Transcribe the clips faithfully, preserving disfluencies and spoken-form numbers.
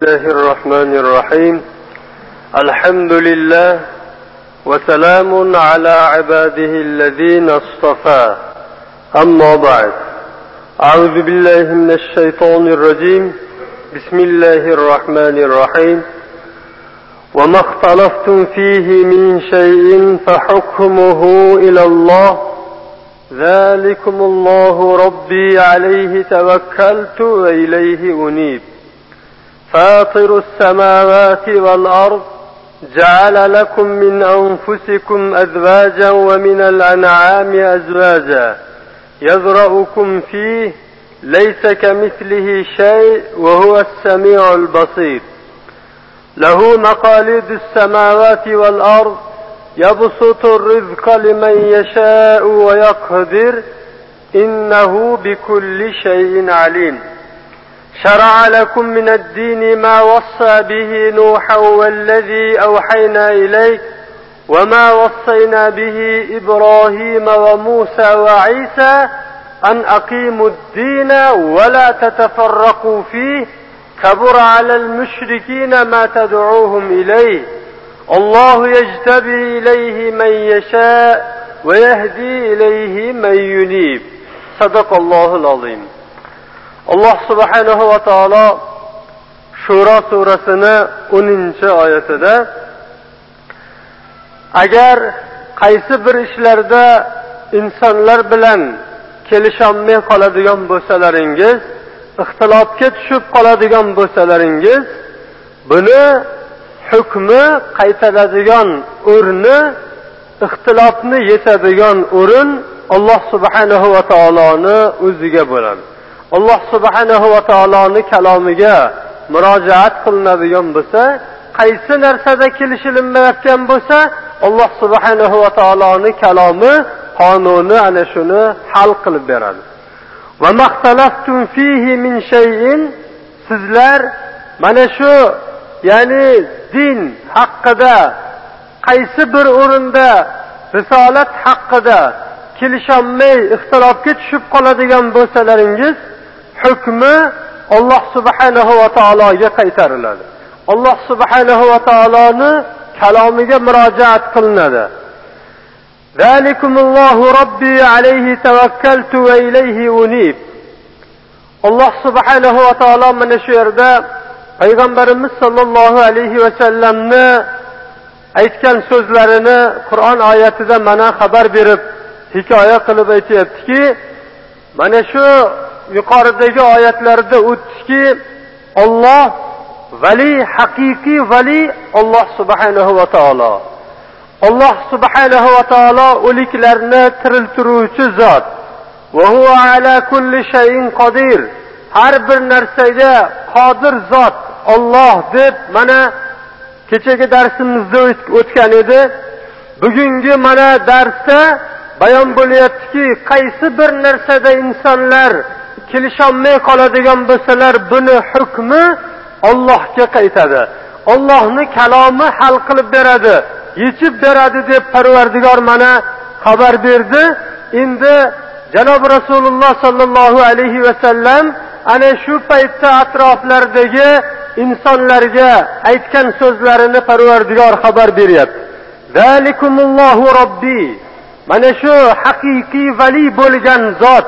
الله الرحمن الرحيم. الحمد لله وسلام على عباده الذين اصطفى. أما بعد، أعوذ بالله من الشيطان الرجيم. بسم الله الرحمن الرحيم. وما اختلفتم فيه من شيء فحكمه إلى الله ذلكم الله ربي عليه توكلت وإليه أنيب. فاطر السماوات والأرض جعل لكم من أنفسكم أزواجا ومن الأنعام أزواجا يذرأكم فيه ليس كمثله شيء وهو السميع البصير. له مقاليد السماوات والأرض يبسط الرزق لمن يشاء ويقدر إنه بكل شيء عليم. شرع لكم من الدين ما وصى به نوحا والذي أوحينا إليك وما وصينا به إبراهيم وموسى وعيسى أن أقيموا الدين ولا تتفرقوا فيه كبر على المشركين ما تدعوهم إليه الله يجتبي إليه من يشاء ويهدي إليه من ينيب. صدق الله العظيم. Allah subhanahu va taolo Shura surasini o'ninchi oyatida agar qaysi bir ishlarda insonlar bilan kelisholmay qoladigan bo'lsalaringiz, ixtilofga tushib qoladigan bo'lsalaringiz, buni hukmi qaytaradigan o'rni, ixtilofni yetadigan o'rin Allah subhanahu va taoloni o'ziga bo'ladi. Allah subhanahu va taoloni kalomiga murojaat qilinadigan bo'lsa, qaysi narsada kelishilmayotgan bo'lsa, Allah subhanahu va taoloni kalomi, qonuni ana shuni hal qilib beradi. Va maxtalaftum fihi min shay'in, sizlar mana shu ya'ni din haqida qaysi bir o'rinda risolat haqida kelisholmay ixtilofga tushib qoladigan bo'lsalaringiz, hukmi Allah subhanahu va taologa qaytariladi. Allah subhanahu va taoloni kalomiga murojaat qilinadi. Zalikumullohu robbi alayhi tavakkaltu va ilayhi unib. Allah subhanahu va taolo mana shu yerda payg'ambarimiz sollallohu alayhi va sallamni aytgan so'zlarini Qur'on oyatida mana xabar berib, hikoya qilib aytayaptiki, mana shu yuqoridagi oyatlarda o'tdiki, Alloh vali, haqiqiy vali Alloh subhanahu va taolo. Alloh subhanahu va taolo o'liklarni tiriltiruvchi zot. Va huwa ala kulli shay'in qodir. Har bir narsaga qodir zot Alloh deb mana kechagi darsimizda o'tgan edi. Bugungi mana darsda bayon bo'lyaptiki, qaysi bir narsada insonlar kelisholmay qoladigan bo'lsalar, buni hukmi Allohga qaytadi. Allohning kalomi hal qilib beradi, yechib beradi deb Parvardigor mana xabar berdi. Endi Janob Rasululloh sallallohu alayhi va sallam ana shu paytda atroflardagi insonlarga aytgan so'zlarini Parvardigor xabar beryapti. Zalikumullohu robbi. Mana shu haqiqiy vali bo'lgan zot,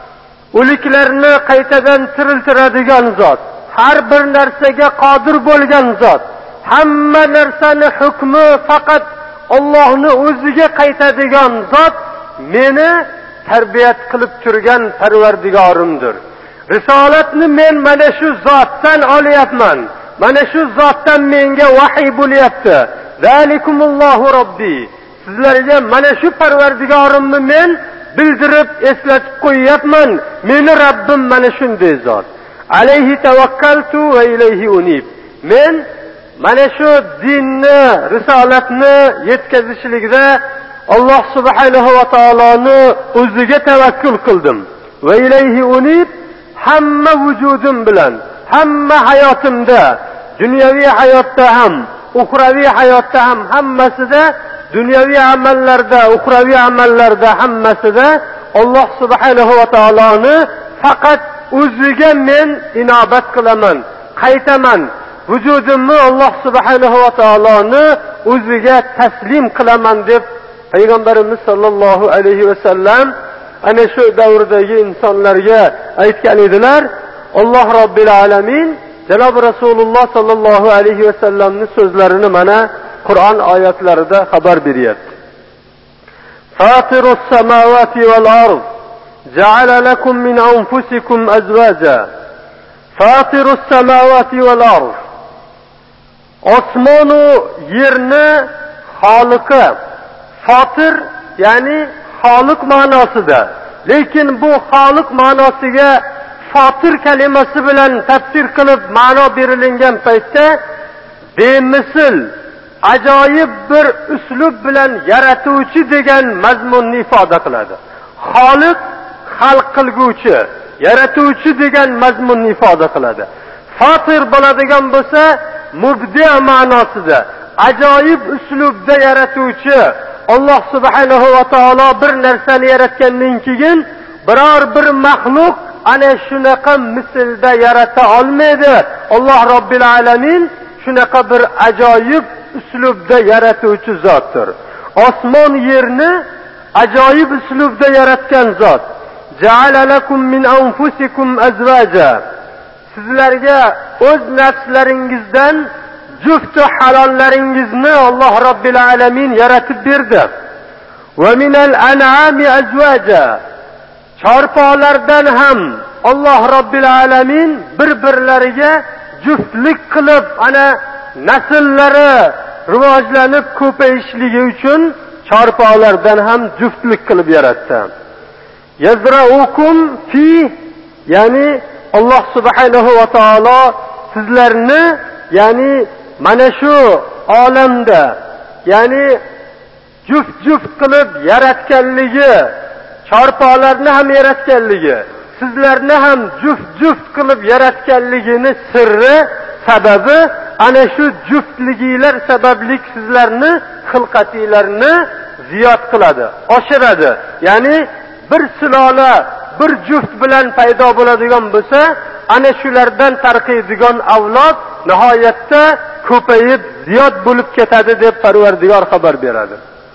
o'liklarni qaytadan tiriltiradigan zot, har bir narsaga qodir bo'lgan zot, hamma narsani hukmi faqat Allohning o'ziga qaytadigan zot meni tarbiyat qilib turgan Parvardigorimdir. Risolatni men mana shu zotdan olyapman. Mana shu zotdan menga vahiy bo'lyapti. Zalikumullohu robbi. Sizlarga mana shu Parvardigorimni men bildirib eslatib qo'yyapman. Meni Rabbim mana shunday zot. Alayhi tavakkaltu va ilayhi unib. Men mana shu dinni, risolatni yetkazishlikda Alloh subhanahu va taoloni o'ziga tavakkul qildim. Va ilayhi unib, hamma vujudim bilan, hamma hayotimda, dunyoviy hayotda ham, uxroviy hayotda ham, hammasida, dunyoviy amallarda, uxroviy amallarda hammasida Alloh subhanahu va taoloni faqat o'ziga men inobat qilaman, qaytaman. vujudimni Alloh subhanahu va taoloni o'ziga taslim qilaman deb payg'ambarimiz sollallohu alayhi va sallam ana shu davrdagi insonlarga aytgan edilar. Alloh robbil alamin janob Rasululloh sollallohu alayhi va sallamning so'zlarini mana Qur'on oyatlarida xabar beryapti. Fatirus samawati val ard ja'ala lakum min anfusikum azwaja. Fatirus samawati val ard. Osmonu yerni xoliqi. Fatir ya'ni xoliq ma'nosida. Lekin bu xoliq ma'nosiga fatir kalimasi bilan tafsir qilib ma'no berilgan paytda bemisl ajoyib bir uslub bilan yaratuvchi degan mazmunni ifoda qiladi. Xoliq xalq qilguvchi, yaratuvchi degan mazmunni ifoda qiladi. Fatir bo'ladigan bo'lsa mubdi' ma'nosida, ajoyib uslubda yaratuvchi. Alloh subhanahu va taolo bir narsani yaratgandan keyin biror bir maxluq ana shunaqa mislda yarata olmaydi. Alloh robbil alamin shunaqa bir ajoyib uslubda yaratuvchi zotdir. Osmon yerni ajoyib uslubda yaratgan zot. Ja'ala lakum min anfusikum azwaja. Sizlarga o'z nafslaringizdan juft halollaringizni Alloh robbil alamin yaratib berdi. Va minal an'ami azwaja. Chorpolardan ham Alloh robbil alamin bir-birlariga juftlik qilib ana nasllari rivojlanib ko'payishligi uchun chorpolardan ham juftlik qilib yaratdi. Yazra'ukum fi, ya'ni Alloh subhanahu va taolo sizlarni ya'ni mana shu olamda ya'ni juft-juft qilib yaratganligi, chorpolarni ham yaratganligi, sizlarni ham juft-juft qilib yaratganligini sirri, sababi ana shu juftligilar sababli sizlarni xilqatinglarni ziyod qiladi, oshiradi. Ya'ni bir silola bir juft bilan paydo bo'ladigan bo'lsa, ana shulardan tarqiydigan avlod nihoyatda ko'payib ziyod bo'lib ketadi deb Parvardigor xabar beradi.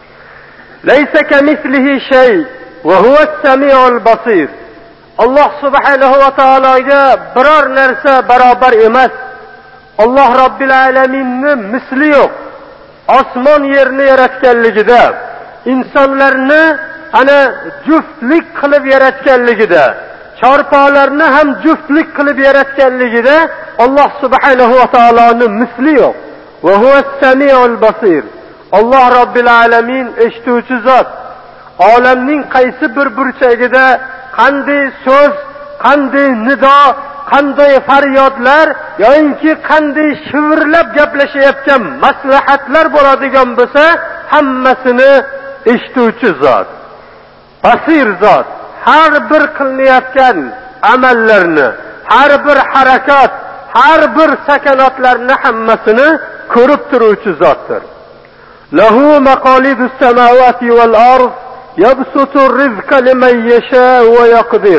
Laysa kamislihi shay va huwa as-sami'ul basir. Alloh subhanahu va taologa biror narsa barobar emas. Alloh robbil alaminning misli yo'q. Osmon yerni yaratganligida, insonlarni ana juftlik qilib yaratganligida, chorpolarni ham juftlik qilib yaratganligida Alloh subhanahu va taoloning misli yo'q. Va huwa as-sami'ul basir. Alloh robbil alamin eshituvchi zot. Olamning qaysi bir burchagida qanday so'z, qanday nido, qanday faryodlar yoki qanday shivirlab gaplashayotgan maslahatlar bo'ladigan bo'lsa, hammasini eshituvchi zot. Basir zot. Har bir qilinayotgan amallarni, har bir harakat, har bir sakanotlarni hammasini ko'rib turuvchi zotdir. Lahu maqalidus samawati wal ard yabsutur rizqa liman yasha va yaqdir.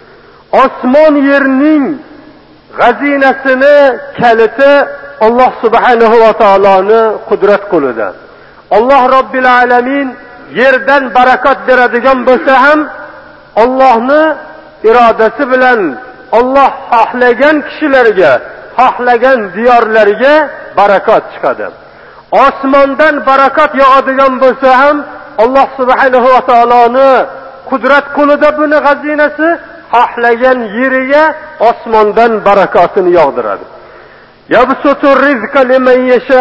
Osmon yerning g'azinasini kaliti Alloh subhanahu va taoloni qudrat qo'lida. Alloh robbil alamin yerdan barakat beradigan bo'lsa ham Allohni irodasi bilan Alloh xohlagan kishilarga, xohlagan diyorlarga barakat chiqadi. Osmondan barakat yog'adigan bo'lsa ham Alloh subhanahu va taoloni qudrat qo'lida buni g'azinasi, xohlagan yeriga osmondan barakatini yog'diradi. Yabsutur rizqa liman yasha.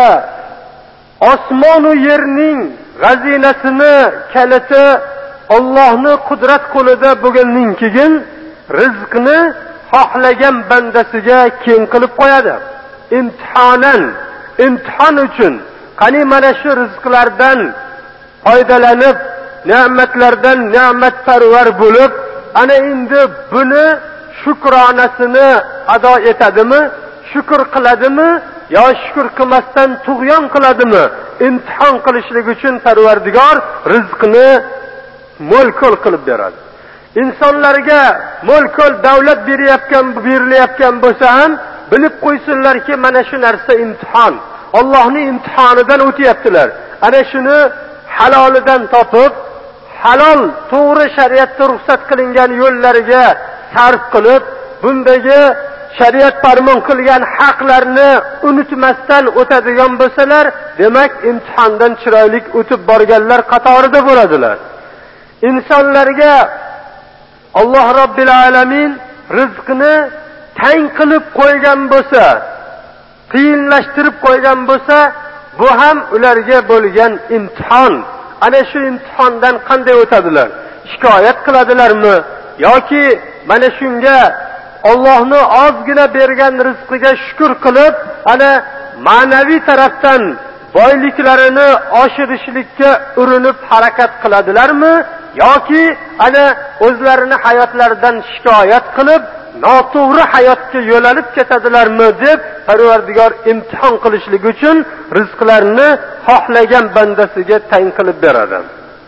Osmon va yerning g'azinasini kaliti Allohning qudrat qo'lida bo'lgandan keyin rizqni xohlagan bandasiga keng qilib qo'yadi. Imtihonan, imtihon uchun. Qani mana shu rizqlardan foydalanib, ne'matlardan ne'matparvar bo'lib, ana endi buni shukronasini ado etadimi, shukr qiladimi, yo shukr qilmasdan tug'yon qiladimi? Imtihon qilishlik uchun Parvardigor rizqni mo'l-ko'l qilib beradi. Insonlarga mo'l-ko'l davlat berayotgan, berilayotgan bo'lsa ham bilib qo'ysinlarki, mana shu narsa imtihon. Allohning imtihonidan o'tyaptilar. Ana shuni halolidan topib, halol, to'g'ri shariatda ruxsat qilingan yo'llariga sarf qilib, bundagi shariat farmon qilgan haqlarni unutmasdan o'tadigan bo'lsalar, demak imtihondan chiroyli o'tib borganlar qatorida bo'ladilar. İnsanlarga Alloh Robbil alamin rizqini tang qilib qo'ygan bo'lsa, qiyinlashtirib qo'ygan bo'lsa, bu ham ularga bo'lgan imtihon. Ana shu imtihondan qanday o'tadilar? Shikoyat qiladilarmi yoki mana shunga Allohning ozgina bergan rizqiga shukr qilib, ana ma'naviy tarafdan boyliklarini oshirishlikka urinib harakat qiladilarmi yoki ana o'zlarini hayotlaridan shikoyat qilib noto'g'ri hayotga yo'lalib ketadilarmi deb Parvardigor imtihon qilishlik uchun rizqlarini xohlagan bandasiga tang qilib beradi.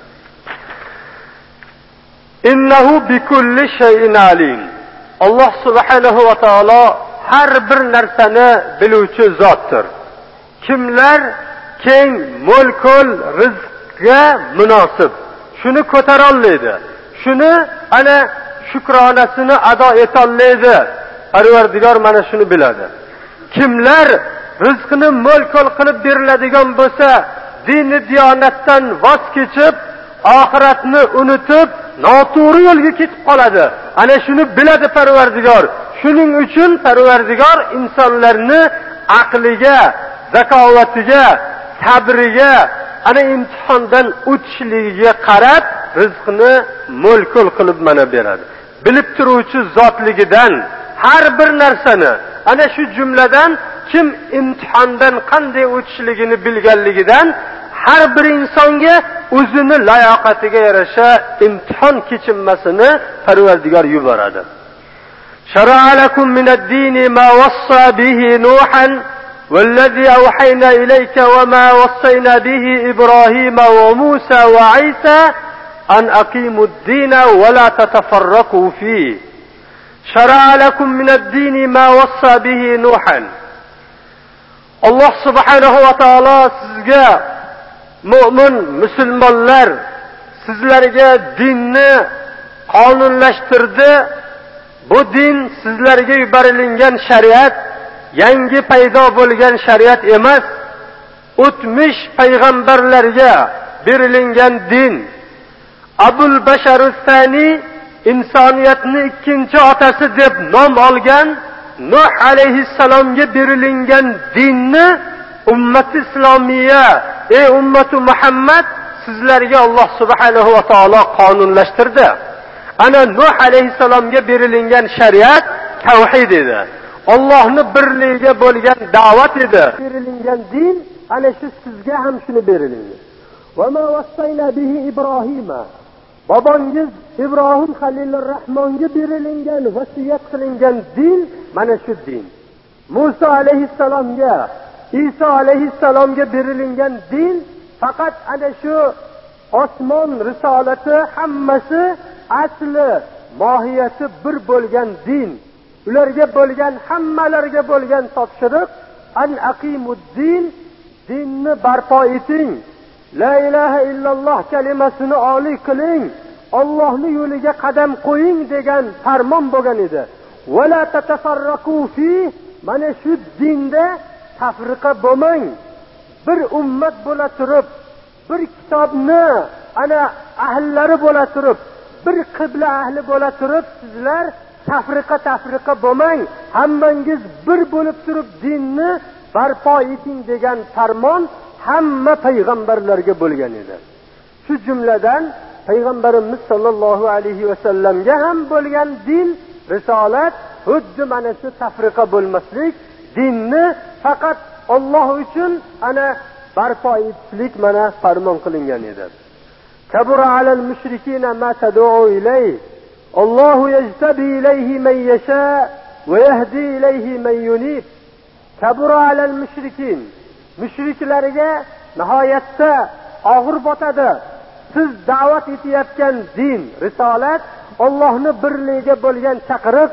Innahu bikulli shay'in alim. Alloh subhanahu va taolo har bir narsani biluvchi zotdir. Kimlar keng, mo'l-ko'l rizqga munosib, shuni ko'tara olmaydi. Shuni ana shukronasini ado eta olmaydi. Parvardigor mana shuni biladi. Kimlar rizqini mo'l-ko'l qilib beriladigan bo'lsa, dini diyonatdan voz kechib, oxiratni unutib, noto'g'ri yo'lga ketib qoladi. Ana shuni biladi Parvardigor. Shuning uchun Parvardigor insonlarni aqliga, zakovatiga, sabriga, ana imtihondan o'tishligiga qarab rizqni mo'l-ko'l qilib mana beradi. Bilib turuvchi zotligidan har bir narsani, ana shu jumladan kim imtihondan qanday o'tishligini bilganligidan har bir insonga o'zini layoqatiga yarasha imtihon kechinmasini Parvardigor yuboradi. Shara'a lakum minad-dini ma wassa bihi Nuhan والذي أوحينا إليك وما وصينا به إبراهيم وموسى وعيسى أن أقيموا الدين ولا تتفرقوا فيه شرع لكم من الدين ما وصى به نوحا. الله سبحانه وتعالى sizga mu'min musulmonlar sizlarga dinni qonunlashtirdi. Bu din sizlarga yuborilgan shariat yangi paydo bo'lgan shariat emas, o'tmish payg'ambarlarga berilgan din. Abul Bashar Sani insoniyatning ikkinchi otasi deb nom olgan Nuh alayhissalomga berilgan dinni ummat islomiya, ey ummati Muhammad, sizlarga Alloh subhanahu va taolo qonunlashtirdi. Ana Nuh alayhissalomga berilgan shariat tavhid edi. Allohning birligiga bo'lgan da'vat edi. Berilgan din ana shu sizga ham shuni berilgan. Va ma vassayna bihi Ibrohima. Bobongiz Ibrohim Xalilur Rahmonga berilgan, vasiyat qilingan din mana shu din. Musa alayhissalomga, Isa alayhissalomga berilgan din faqat ana shu osmon risolati hammasi asli, mohiyati bir bo'lgan din. Ularga bo'lgan, hammalarga bo'lgan topshiriq an aqimuddin, dinni barpo eting. La ilaha illalloh kalimasini oliy qiling. Allohning yo'liga qadam qo'ying degan farmon bo'lgan edi. Va la tatafarraqu fi, mana shu dinda tafriqa bo'lmang. Bir ummat bo'la turib, bir kitobni ana ahllari bo'la turib, bir qibla ahli bo'la turib sizlar tafriqa tafriqa bo'lmang, hammangiz bir bo'lib turib dinni barpo eting degan farmon hamma payg'ambarlarga bo'lgan edi. Shu jumladan payg'ambarimiz sollallohu alayhi va sallamga ham bo'lgan din, risolat xuddi mana shu tafriqa bo'lmaslik, dinni faqat Alloh uchun ana barpo etishlik mana farmon qilingan edi. Kabura alal mushrikina ma tad'u ilayhi Allohu yajtabi ilayhi man yasha va yahdi ilayhi man yunib. Kabura alal mushrikin. Mushriklarga nihoyatda og'ir botadi. Siz da'vat etayotgan din, risolat, Allohning birligiga bo'lgan chaqiriq,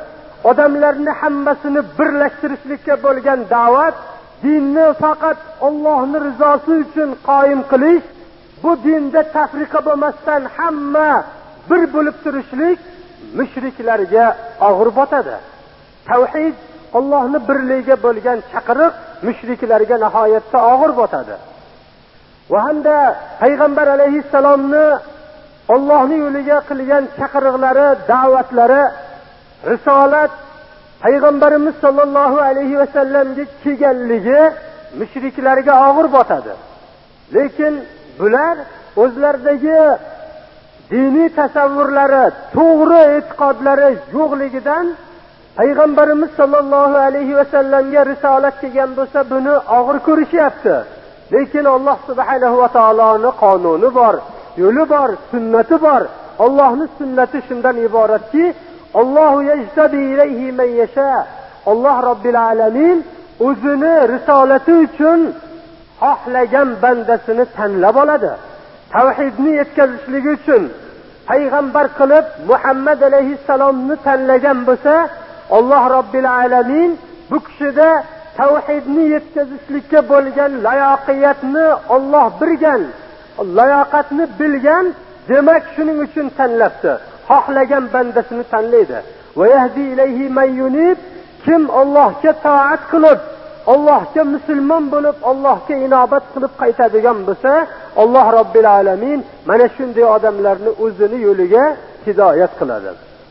odamlarni hammasini birlashtirishlikka bo'lgan da'vat, dinni faqat Allohning rizosi uchun qoyim qilish, bu dinda tafriqa bo'lmasdan hamma bir bo'lib turishlik mushriklarga og'ir botadi. Tavhid, Allohning birligiga bo'lgan chaqiriq mushriklarga nihoyatda og'ir botadi. Va hamda payg'ambar alayhissalomni Allohning yo'liga qilgan chaqiriqlari, da'vatlari, risolat payg'ambarimiz sollallohu alayhi va sallamga kelganligi mushriklarga og'ir botadi. Lekin bular o'zlaridagi diniy tasavvurlari, to'g'ri e'tiqodlari yo'qligidan payg'ambarimiz sollallohu alayhi va sallamga risolat kelgan bo'lsa buni og'ir ko'rishyapti. Lekin Alloh subhanahu va taoloning qonuni bor, yo'li bor, sunnati bor. Allohning sunnati shundan iboratki, Allohu yajtabi ilayhi man yasha. Alloh Robbil alamin o'zini risolati uchun xohlagan bandasini tanlab oladi. Tavhidni yetkazishligi uchun payg'ambar qilib Muhammad alayhissalomni tanlagan bo'lsa, Alloh Robbil alamin bu kishida tavhidni yetkazishlikka bo'lgan layoqiyatni Alloh bilgan, layoqatni bilgan, demak shuning uchun tanlabdi. Xohlagan bandasini tanlaydi. Va yahdi ilayhi man yunib, kim Allohga toat qilib, Allohga musulmon bo'lib, Allohga inobat qilib qaytadigan bo'lsa, Alloh Robbil alamin mana shunday odamlarni o'zini yo'liga hidoyat qiladi.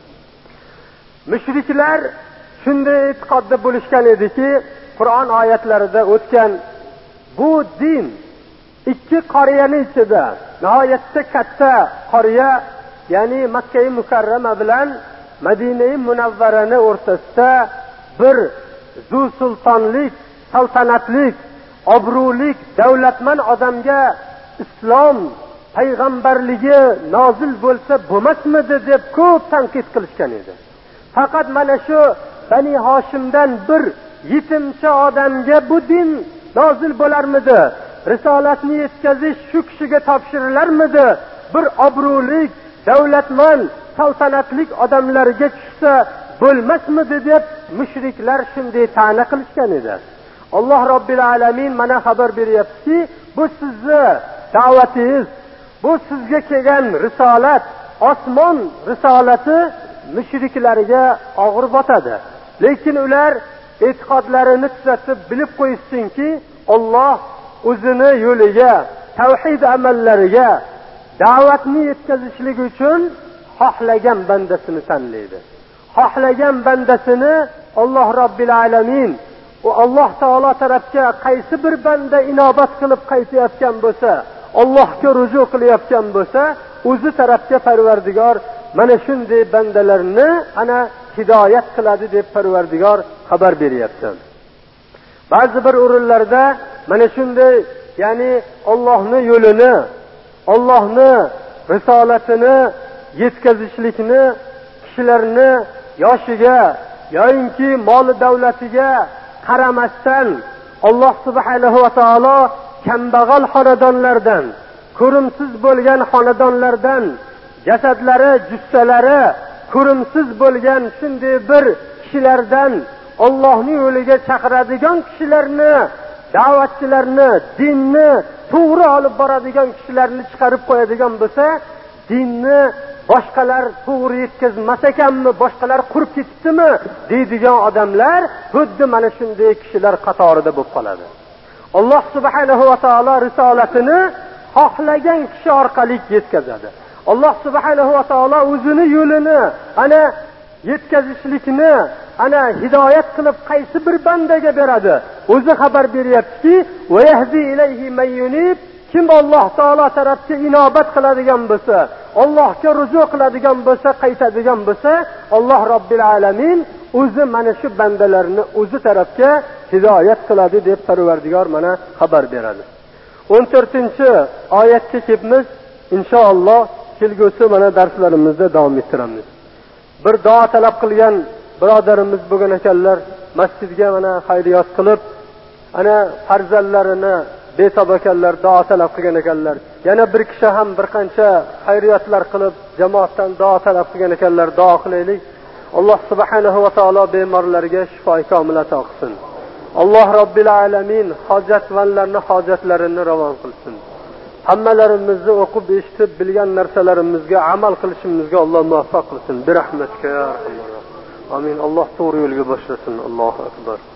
Mushriklar shunday e'tiqodda bo'lishgan ediki, Qur'on oyatlarida o'tgan bu din ikki qariyaning ichida, nihoyatda katta qariya, ya'ni Makka mukarrama bilan Madina munavvarani o'rtasida bir zu sultonlik, saltanatlik, obro'lik, davlatman odamga islom payg'ambarligi nozil bo'lsa bo'lmasmidi deb ko'p tanqid qilishgan edi. Faqat mana shu Bani Hoshimdan bir yetimcha odamga bu din nozil bo'larmidi? Risolatni yetkazish shu kishiga topshirilarmidi? Bir obro'lik, davlatman, saltanatlik odamlarga tushsa bo'lmasmidi deb mushriklar shunday ta'na qilishgan edi. Alloh Robbil alamin mana xabar beryaptiki, bu sizni da'vatingiz, bu sizga kelgan risolat, osmon risolati mushriklarga og'ir botadi. Lekin ular e'tiqodlarini tuzatib bilib qo'yishsinki, Alloh o'zini yo'liga, tavhid amallariga da'vatni yetkazishlik uchun xohlagan bandasini tanlaydi. Xohlagan bandasini Alloh Robbil alamin va Alloh taolo tarafga qaysi bir banda inobat qilib qaytayotgan bo'lsa, Allohga ruju qilayotgan bo'lsa, o'zi tarafga Parvardigor mana shunday bandalarni ana hidoyat qiladi deb Parvardigor xabar beryapti. Ba'zi bir o'rinlarda mana shunday, ya'ni Allohning yo'lini, Allohning risolatini yetkazishlikni kishilarni yoshiga yoinki mol davlatiga qaramasdan Alloh subhanahu va taolo kambag'al xonadonlardan, ko'rimsiz bo'lgan xonadonlardan, jasadlari, jussalari ko'rimsiz bo'lgan shunday bir kishilardan Allohning yo'liga chaqiradigan kishilarni, da'vatchilarni, dinni to'g'ri olib boradigan kishilarni chiqarib qo'yadigan bo'lsa, dinni boshqalar to'g'ri yetkazmas ekanmi, boshqalar qurib ketibdimi deydigan odamlar xuddi mana shunday kishilar qatorida bo'lib qoladi. Alloh subhanahu va taolo risolatini xohlagan kishi orqali yetkazadi. Alloh subhanahu va taolo o'zini yo'lini ana yetkazishlikni ana hidoyat qilib qaysi bir bandaga beradi. O'zi xabar beryaptiki, va yahdi ilayhi man yunib, kim Alloh taolo tarafga inobat qiladigan bo'lsa, Allohga ruju qiladigan bo'lsa, qaytadigan bo'lsa, Alloh Robbil alamin o'zi mana shu bandalarni o'zi tarafga hidoyat qiladi deb Parvardigor mana xabar beradi. o'n to'rtinchi oyatga kelibmiz. Inshaalloh kelgusi mana darslarimizda davom ettiramiz. Bir duo talab qilgan birodarimiz bo'lgan ekanlar, masjidga mana xayriyat qilib, ana farzandlarini betob ekanlar, duo talab qilgan ekanlar. Yana bir kishi ham bir qancha xayriyatlar qilib, jamoatdan duo talab qilgan ekanlar, duo qilaylik. Alloh subhanahu va taolo bemorlarga shifo komil ato qilsin. Alloh robbil alamin hojatvanlarning hojatlarini ravo qilsin. Hammalarimizni o'qib eshitib bilgan narsalarimizga amal qilishimizga Alloh muvaffaq qilsin. Bir rahmatga ya rahmat. Amin. Alloh to'g'ri yo'lga boshlasin. Allohu akbar.